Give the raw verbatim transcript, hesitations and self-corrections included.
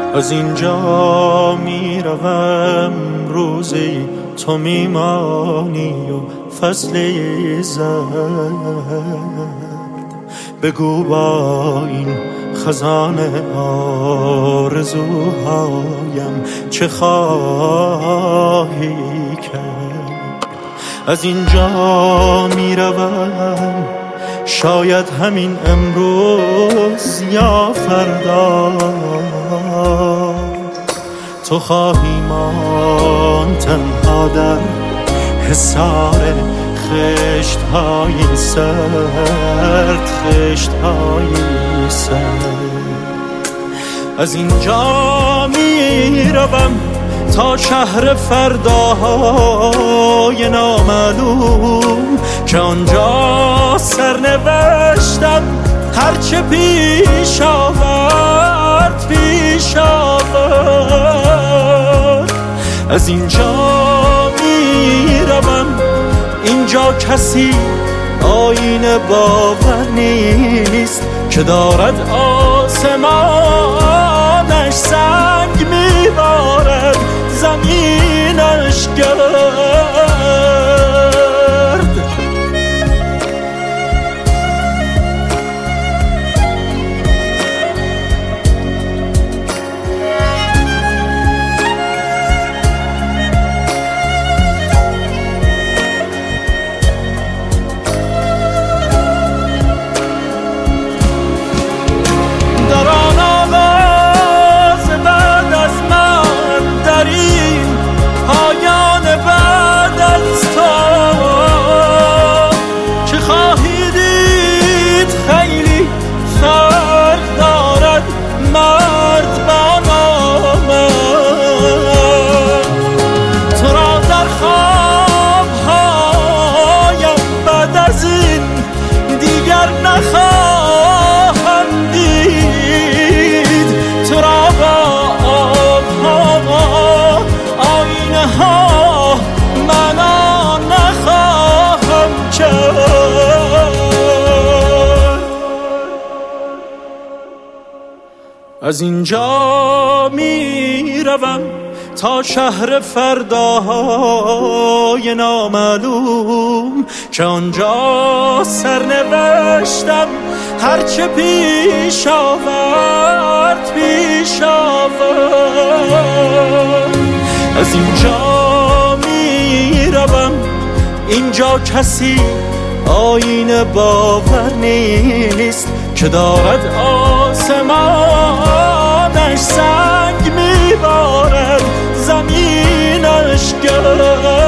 از اینجا می روم روزی تو میمانی و فصل زرد. بگو با این خزانه آرزوهایم چه خواهی کرد. از اینجا می روم شاید همین امروز یا فردا تو خواهی ماند تنها در حصار خشت‌های سرد، خشت‌های سرد. از اینجا می روم تا شهر فرداهای نامعلوم که آنجا سرنوشتم هرچه پیش آورد پیش آورد. از اینجا می روم اینجا کسی آینه باور نیست که دارد آسمانش سنگ میبارد زمینش گرد. نخواهم دید تو را با آبها آینه ها منا نخواهم کرد. از اینجا می روم تا شهر فرداهای نامعلوم که آنجا سرنوشتم هرچه پیش آورد پیش آورد. از اینجا می روم اینجا کسی آینه باور نیست که دارد آسمانش سنگ میبارد زمینش گرد.